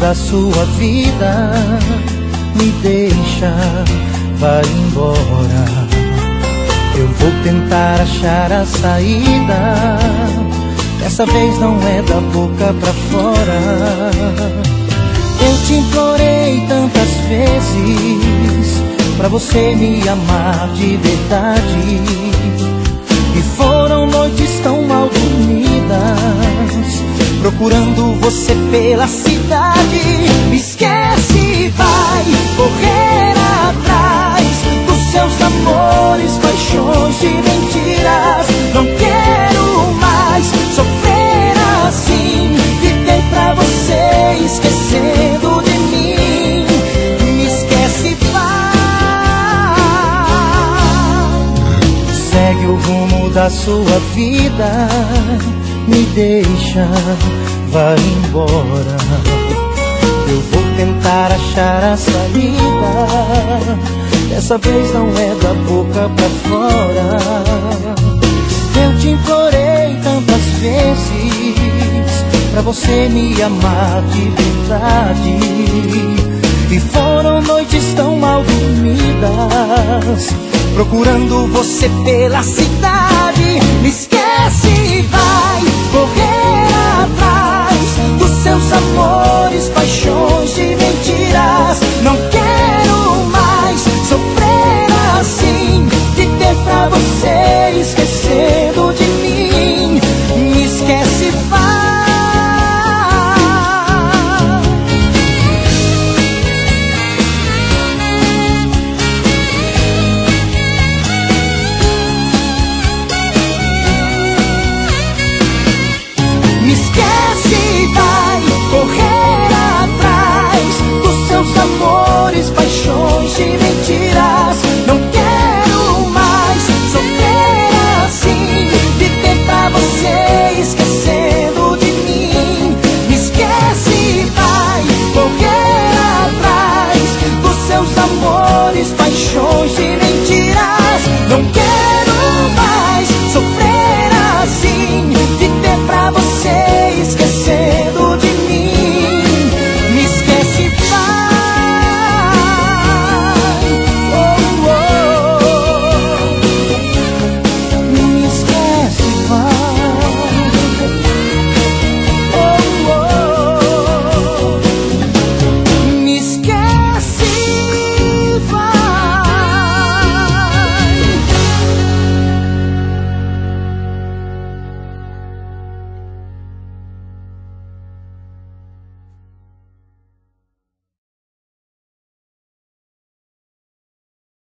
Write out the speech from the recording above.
da sua vida, me deixa, vai embora. Eu vou tentar achar a saída, dessa vez não é da boca pra fora. Eu te implorei tantas vezes pra você me amar de verdade, e foram noites tão mal dormidas, procurando você pela cidade. Me esquece e vai correr atrás dos seus amores, paixões de mentiras. Não quero mais sofrer assim, viver pra você esquecendo de mim. Me esquece e vai, segue o rumo da sua vida, me deixa, vai embora. Eu vou tentar achar a saída, dessa vez não é da boca pra fora. Eu te implorei tantas vezes pra você me amar de verdade, e foram noites tão mal dormidas, procurando você pela cidade. Me esquece e vai